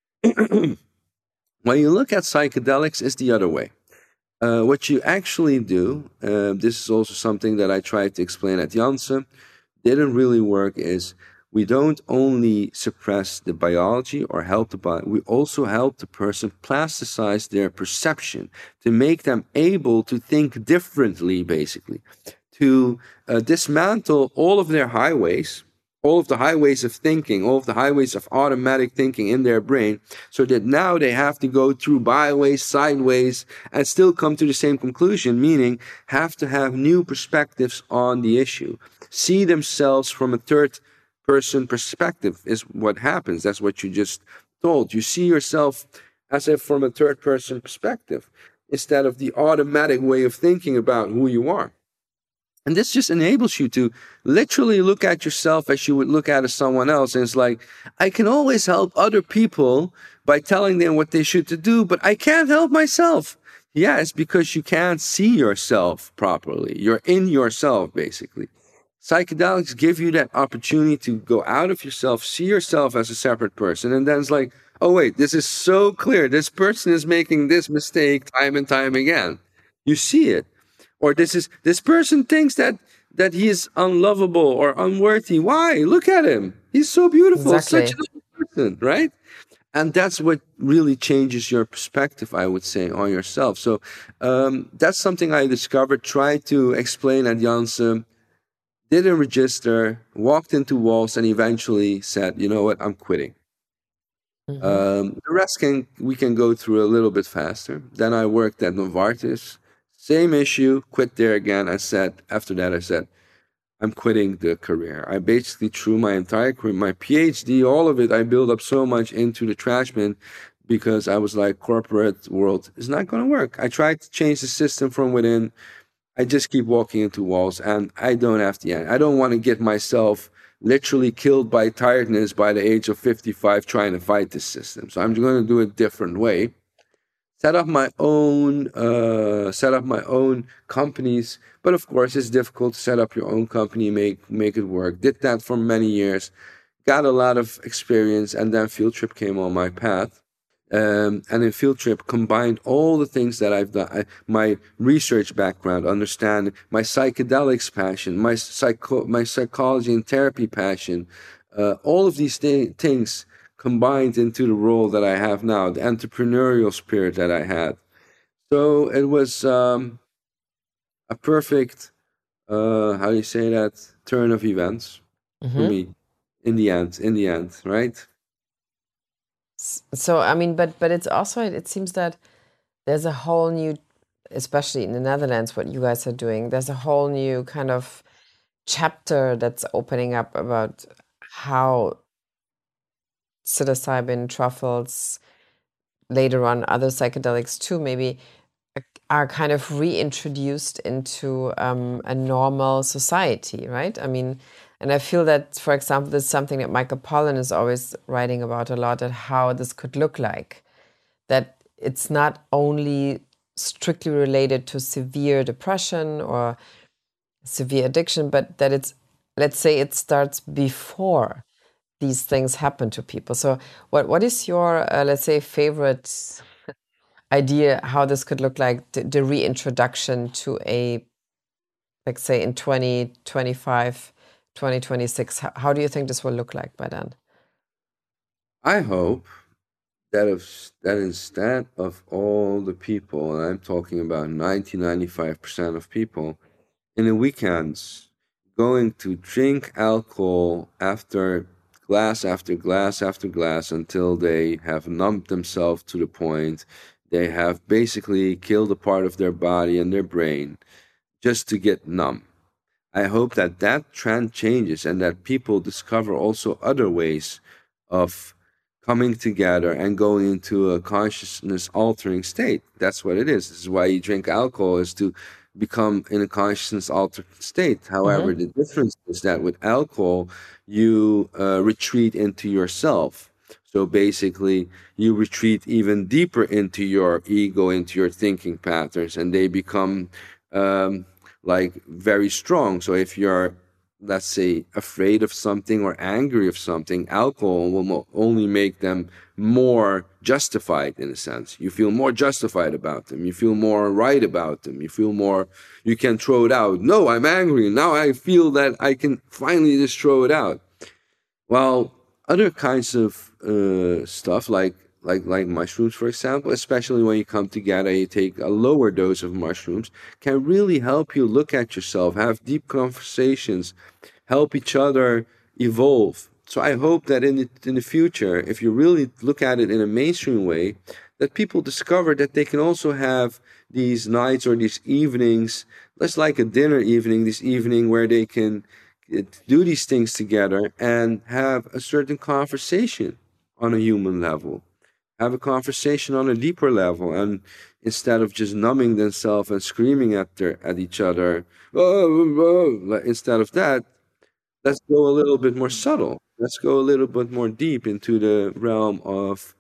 When you look at psychedelics, it's the other way. Uh, what you actually do, uh, this is also something that I tried to explain at Janssen, didn't really work, is we don't only suppress the biology or help the body, we also help the person plasticize their perception to make them able to think differently, basically, to uh, dismantle all of their highways, all of the highways of thinking, all of the highways of automatic thinking in their brain, so that now they have to go through byways, sideways, and still come to the same conclusion, meaning have to have new perspectives on the issue, see themselves from a third person perspective is what happens. That's what you just told. You see yourself as if from a third person perspective instead of the automatic way of thinking about who you are. And this just enables you to literally look at yourself as you would look at someone else. And it's like, I can always help other people by telling them what they should to do, but I can't help myself. Yeah, it's because you can't see yourself properly. You're in yourself, basically. Psychedelics give you that opportunity to go out of yourself, see yourself as a separate person, and then it's like, oh wait, this is so clear. This person is making this mistake time and time again. You see it. Or this is this person thinks that that he is unlovable or unworthy. Why? Look at him. He's so beautiful. Exactly. Such a nice person, right? And that's what really changes your perspective, I would say, on yourself. So um, that's something I discovered, tried to explain at Janssen, didn't register, walked into walls, and eventually said, you know what, I'm quitting. Mm-hmm. Um, the rest can we can go through a little bit faster. Then I worked at Novartis. Same issue, quit there again. I said, after that, I said, I'm quitting the career. I basically threw my entire career, my PhD, all of it, I built up so much into the trash bin because I was like, corporate world is not going to work. I tried to change the system from within. I just keep walking into walls, and I don't have the end. I don't want to get myself literally killed by tiredness by the age of fifty-five trying to fight this system. So I'm going to do it a different way. Set up my own, uh, set up my own companies. But of course, it's difficult to set up your own company, make make it work. Did that for many years, got a lot of experience, and then Field Trip came on my path. Um, and in Field Trip, combined all the things that I've done, I, my research background, understanding, my psychedelics passion, my psycho, my psychology and therapy passion, uh, all of these th- things combined into the role that I have now, the entrepreneurial spirit that I had. So it was um, a perfect, uh, how do you say that, turn of events mm-hmm. for me in the end, in the end, right? So, I mean, but but it's also, it seems that there's a whole new, especially in the Netherlands, what you guys are doing, there's a whole new kind of chapter that's opening up about how psilocybin, truffles, later on other psychedelics too, maybe are kind of reintroduced into um, a normal society, right? I mean, and I feel that, for example, this is something that Michael Pollan is always writing about a lot, at how this could look like. That it's not only strictly related to severe depression or severe addiction, but that it's, let's say it starts before these things happen to people. So what what is your, uh, let's say, favorite idea how this could look like, the, the reintroduction to a, like say in twenty twenty-five, twenty twenty-six, how, how do you think this will look like by then? I hope that if that instead of all the people, and I'm talking about ninety, ninety-five percent of people, in the weekends going to drink alcohol after glass after glass after glass until they have numbed themselves to the point they have basically killed a part of their body and their brain just to get numb. I hope that that trend changes and that people discover also other ways of coming together and going into a consciousness altering state. That's what it is. This is why you drink alcohol, is to become in a consciousness altered state. However, mm-hmm. the difference is that with alcohol, you uh, retreat into yourself. So basically, you retreat even deeper into your ego, into your thinking patterns, and they become um, like very strong. So if you're, let's say, afraid of something or angry of something, alcohol will mo- only make them more justified, in a sense. You feel more justified about them. You feel more right about them. You feel more, you can throw it out. No, I'm angry. Now I feel that I can finally just throw it out. Well, other kinds of uh, stuff like like like mushrooms, for example, especially when you come together, you take a lower dose of mushrooms, can really help you look at yourself, have deep conversations, help each other evolve. So I hope that in the, in the future, if you really look at it in a mainstream way, that people discover that they can also have these nights or these evenings, less like a dinner evening, this evening where they can uh, do these things together and have a certain conversation on a human level, have a conversation on a deeper level, and instead of just numbing themselves and screaming at their at each other, "Oh, oh, oh," like, instead of that, let's go a little bit more subtle. Let's go a little bit more deep into the realm of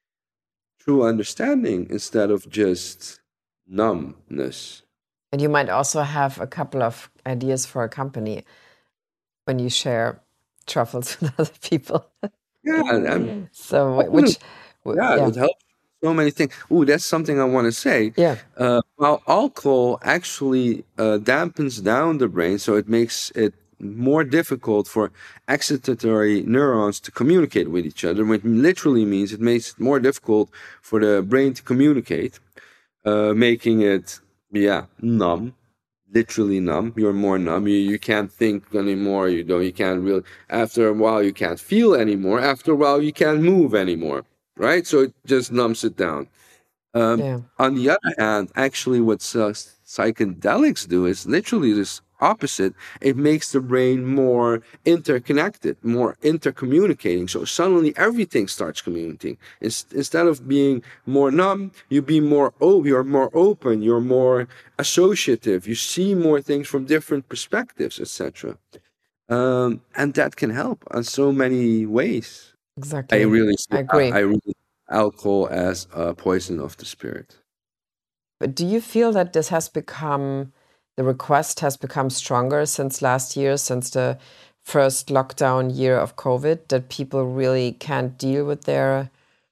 true understanding instead of just numbness. And you might also have a couple of ideas for a company when you share truffles with other people. Yeah, I'm, So, wh- which, wh- yeah, yeah, it helps so many things. Ooh, that's something I want to say. yeah, Uh, well, alcohol actually uh, dampens down the brain, so it makes it more difficult for excitatory neurons to communicate with each other, which literally means it makes it more difficult for the brain to communicate, uh, making it, yeah, numb, literally numb. You're more numb. You, you can't think anymore. You don't. You can't really. After a while, you can't feel anymore. After a while, you can't move anymore. Right. So it just numbs it down. Um, yeah, on the other hand, actually, what uh, psychedelics do is literally this opposite. It makes the brain more interconnected, more intercommunicating. So suddenly everything starts communicating. Ins- instead of being more numb, you be more oh, you're more open, you're more associative. You see more things from different perspectives, et cetera. Um, and that can help on so many ways. I exactly. really see. I I, I agree. really alcohol as a poison of the spirit. But do you feel that this has become, the request has become stronger since last year, since the first lockdown year of COVID, that people really can't deal with their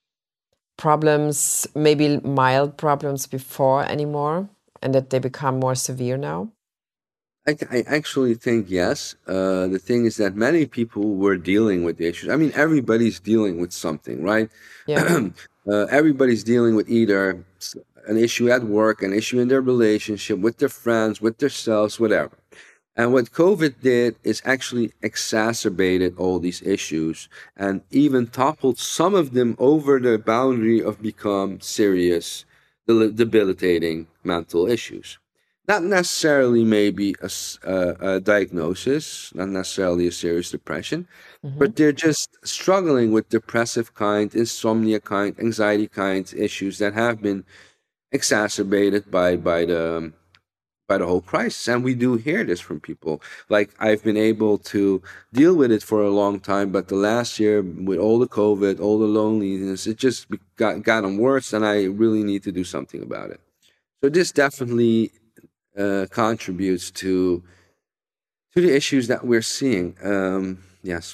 problems, maybe mild problems before anymore, and that they become more severe now? I, I actually think yes. Uh, the thing is that many people were dealing with the issues. I mean, everybody's dealing with something, right? Yeah, uh, everybody's dealing with either s- an issue at work, an issue in their relationship, with their friends, with themselves, whatever. And what COVID did is actually exacerbated all these issues and even toppled some of them over the boundary of become serious, del- debilitating mental issues. Not necessarily maybe a, s- a- a diagnosis, not necessarily a serious depression, hmm, but they're just struggling with depressive kind, insomnia kind, anxiety kind issues that have been exacerbated by by the by the whole crisis. And we do hear this from people. Like I've been able to deal with it for a long time, but the last year with all the COVID, all the loneliness, it just be- got gotten worse, and I really need to do something about it. So this definitely uh, contributes to to the issues that we're seeing. Um, yes,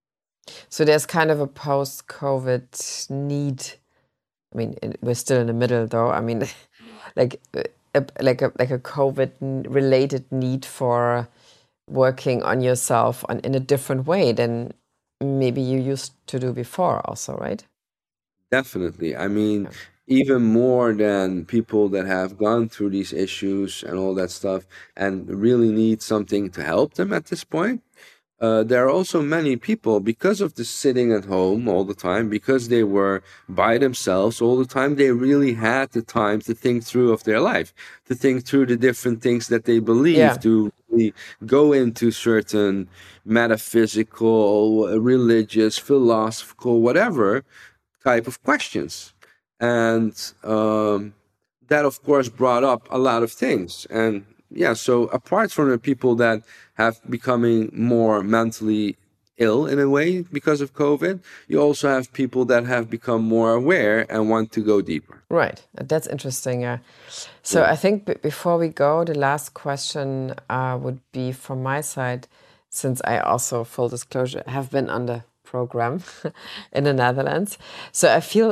so there's kind of a post-COVID need. I mean, it, we're still in the middle, though. I mean, like uh, a, like a like a COVID-related need for working on yourself on in a different way than maybe you used to do before, also, right? definitely. I mean, Yeah. even more than people that have gone through these issues and all that stuff and really need something to help them at this point. Uh, there are also many people, because of the sitting at home all the time, because they were by themselves all the time, they really had the time to think through of their life, to think through the different things that they believe, Yeah. to really go into certain metaphysical, religious, philosophical, whatever type of questions. And um, that, of course, brought up a lot of things. And yeah, so apart from the people that have becoming more mentally ill in a way because of COVID, you also have people that have become more aware and want to go deeper. Right. That's interesting. Yeah. So Yeah. I think b before we go, the last question uh, would be from my side, since I also, full disclosure, have been on the program in the Netherlands. So I feel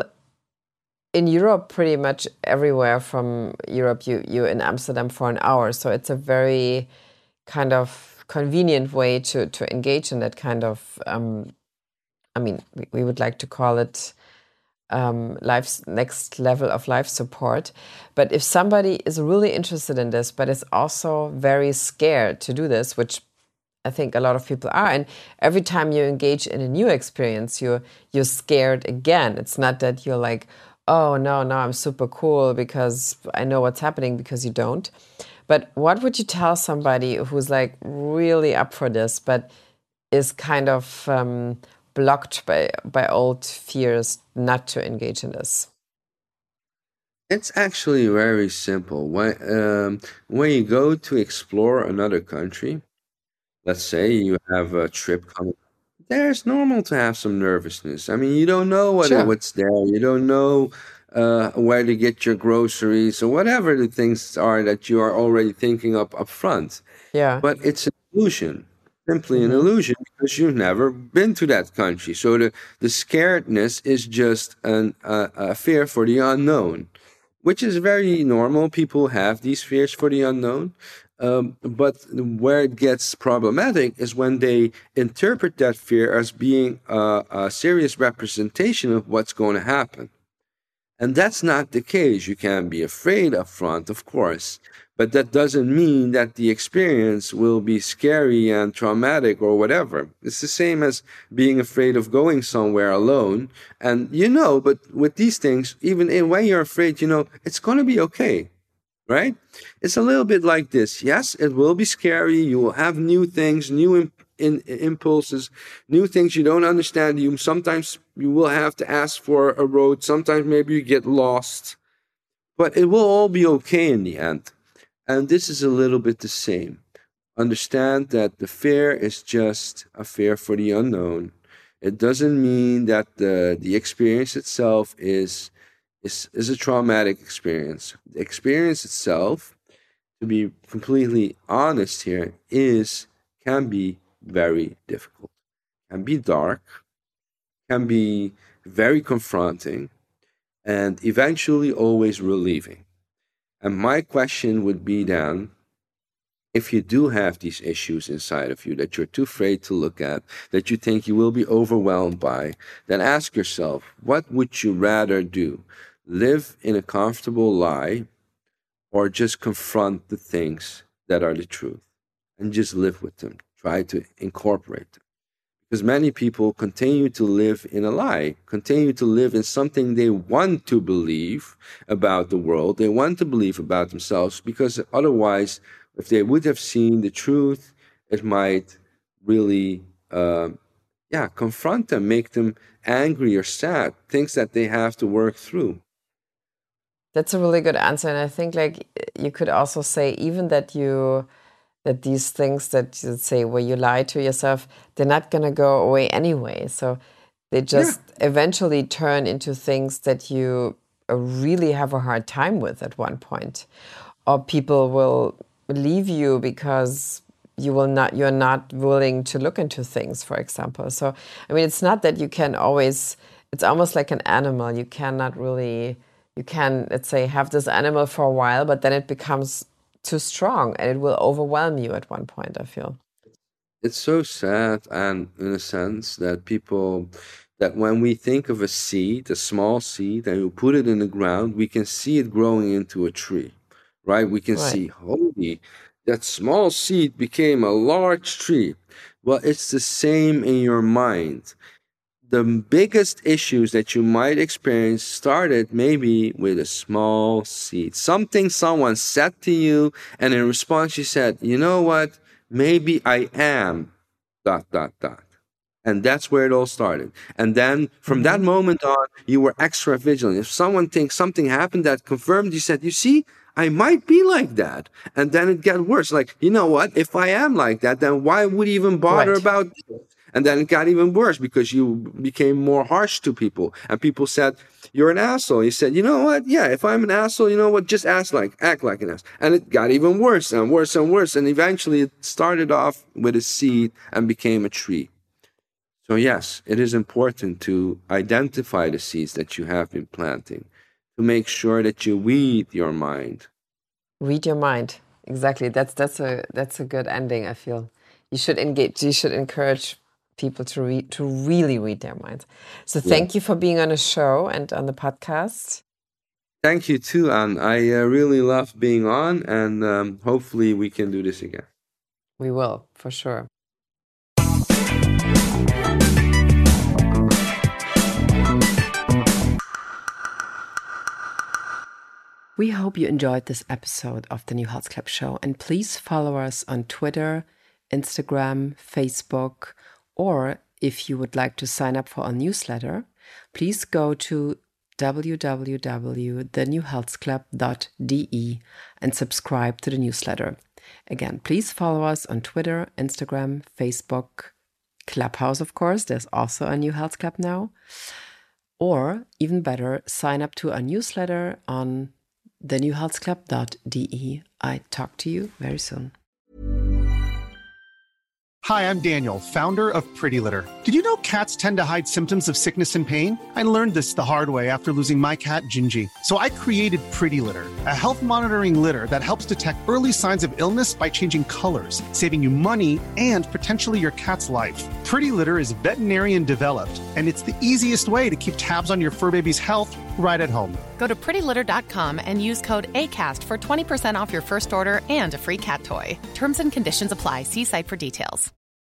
in Europe, pretty much everywhere from Europe, you you're in Amsterdam for an hour. So it's a very kind of convenient way to to engage in that kind of um, I mean, we, we would like to call it um, life's next level of life support. But if somebody is really interested in this, but is also very scared to do this, which I think a lot of people are, and every time you engage in a new experience, you're you're scared again. It's not that you're like, oh no, no, I'm super cool because I know what's happening, because you don't. But what would you tell somebody who's like really up for this, but is kind of um, blocked by by old fears not to engage in this? It's actually very simple. When um, when you go to explore another country, let's say you have a trip coming, there's normal to have some nervousness. I mean, you don't know what it, Sure. what's there. You don't know uh, where to get your groceries or whatever the things are that you are already thinking up up front. Yeah. But it's an illusion, simply an Hmm. illusion, because you've never been to that country. So the the scaredness is just an uh, a fear for the unknown, which is very normal. People have these fears for the unknown. Um, but where it gets problematic is when they interpret that fear as being a, a serious representation of what's going to happen. And that's not the case. You can be afraid up front, of course, but that doesn't mean that the experience will be scary and traumatic or whatever. It's the same as being afraid of going somewhere alone. And you know, but with these things, even in, when you're afraid, you know, it's going to be okay, right? It's a little bit like this. Yes, it will be scary. You will have new things, new im- in, impulses, new things you don't understand. You sometimes you will have to ask for a road. Sometimes maybe you get lost, but it will all be okay in the end. And this is a little bit the same. Understand that the fear is just a fear for the unknown. It doesn't mean that the the experience itself is is is a traumatic experience. The experience itself, to be completely honest here, is can be very difficult, can be dark, can be very confronting, and eventually always relieving. And my question would be then, if you do have these issues inside of you that you're too afraid to look at, that you think you will be overwhelmed by, then ask yourself, what would you rather do? Live in a comfortable lie, or just confront the things that are the truth and just live with them? Try to incorporate them. Because many people continue to live in a lie, continue to live in something they want to believe about the world, they want to believe about themselves, because otherwise, if they would have seen the truth, it might really, uh, yeah, confront them, make them angry or sad, things that they have to work through. That's a really good answer. And I think like you could also say even that you that these things that you say where you lie to yourself, they're not gonna go away anyway. So they Yeah, just eventually turn into things that you uh, really have a hard time with at one point. Or people will leave you because you will not you're not willing to look into things, for example. So I mean it's not that you can always, it's almost like an animal. You cannot really, you can, let's say, have this animal for a while, but then it becomes too strong and it will overwhelm you at one point, I feel. it's so sad, and in a sense that people, that when we think of a seed, a small seed, and you put it in the ground, we can see it growing into a tree, right? We can Right. see, holy, that small seed became a large tree. Well, it's the same in your mind. The biggest issues that you might experience started maybe with a small seed. Something someone said to you, and in response, you said, you know what? Maybe I am dot, dot, dot. And that's where it all started. And then from that Hmm. moment on, you were extra vigilant. If someone thinks something happened that confirmed, you said, you see, I might be like that. And then it got worse. Like, you know what? If I am like that, then why would you even bother Right. about this? And then it got even worse because you became more harsh to people. And people said, you're an asshole. You said, you know what? Yeah, if I'm an asshole, you know what? Just act like act like an ass. And it got even worse and worse and worse. And eventually it started off with a seed and became a tree. So, yes, it is important to identify the seeds that you have been planting, to make sure that you weed your mind. Read your mind. Exactly. That's that's a that's a good ending, I feel. You should engage, you should encourage people to read, to really read their minds. So thank yeah. you for being on the show and on the podcast. Thank you too, Anne. I uh, really love being on, and um, hopefully we can do this again. We will, for sure. We hope you enjoyed this episode of the New Health Club Show, and please follow us on Twitter, Instagram, Facebook, or if you would like to sign up for our newsletter, please go to w w w dot the new health club dot d e and subscribe to the newsletter. Again, please follow us on Twitter, Instagram, Facebook, Clubhouse, of course. There's also a New Health Club now. Or, even better, sign up to our newsletter on the new health club dot d e. I talk to you very soon. Hi, I'm Daniel, founder of Pretty Litter. Did you know cats tend to hide symptoms of sickness and pain? I learned this the hard way after losing my cat, Gingy. So I created Pretty Litter, a health monitoring litter that helps detect early signs of illness by changing colors, saving you money and potentially your cat's life. Pretty Litter is veterinarian developed, and it's the easiest way to keep tabs on your fur baby's health right at home. Go to pretty litter dot com and use code ACAST for twenty percent off your first order and a free cat toy. Terms and conditions apply. See site for details.